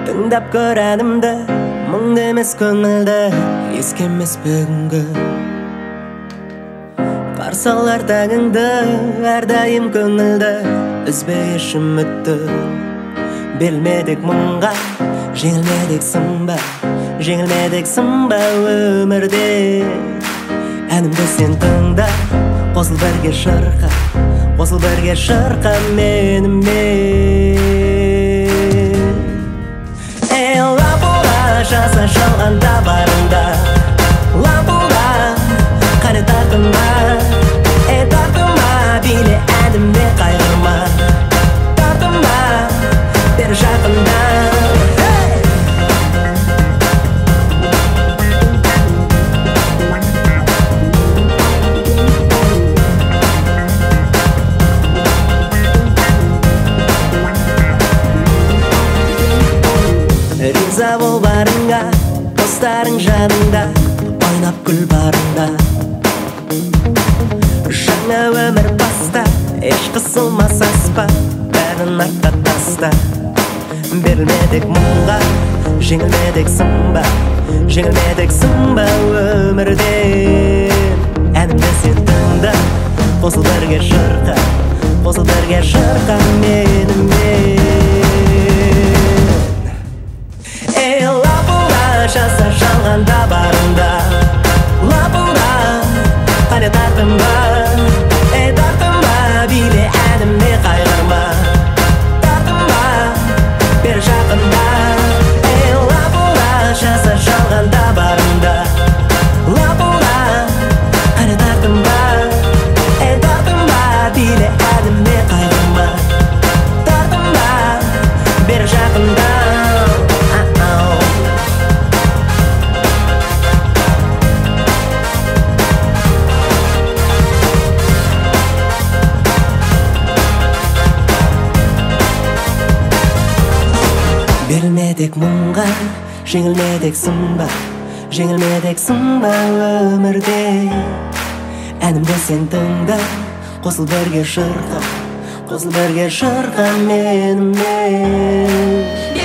тыңдап көр әнімді, мұңды емес көңілді, еске емес бүгінгі. Қарсы алар таңыңды, әрдайым көңілді, үзбей еш үмітті. Берілмедік мұңға, жеңілмедік сынба, жеңілмедік сынба өмірде. Әнімді сен тыңда, қосыл бірге шырқа, қосыл бірге шырқа менімен. Эй, лапуға жаса жалғанда барында, лапуға қане тартынма, эй тартынма, биле әнімде қайғырма, тартынма, бер жақында. Риза бол барыңа, достарың жаныңда, ойнап күл барында. Жаңа өмір баста, еш қысылмас аспа, бәрін артқа таста. Берілмедік мұңға, жеңілмедік сынба, жеңілмедік сынба өмірде. Әнімді сен тыңда, қосыл бірге шырқа, қосыл бірге шырқа менімен. Эй, лапуға жаса жалғанда барында, лапуға қане тартынба, эй тартынба, биле әнімде қайғырма, тартынба, бер жақында. Эй, лапуға жаса жалғанда барында, лапуға қане тартынба, эй тартынба, биле әнімде қайғырма, тартынба, бер жақында. Берілмедік мұңға, жеңілмедік сынба, жеңілмедік сынба өмірде. Әнімді сен тыңда, қосыл бірге шырқа, қосыл бірге шырқа менімен.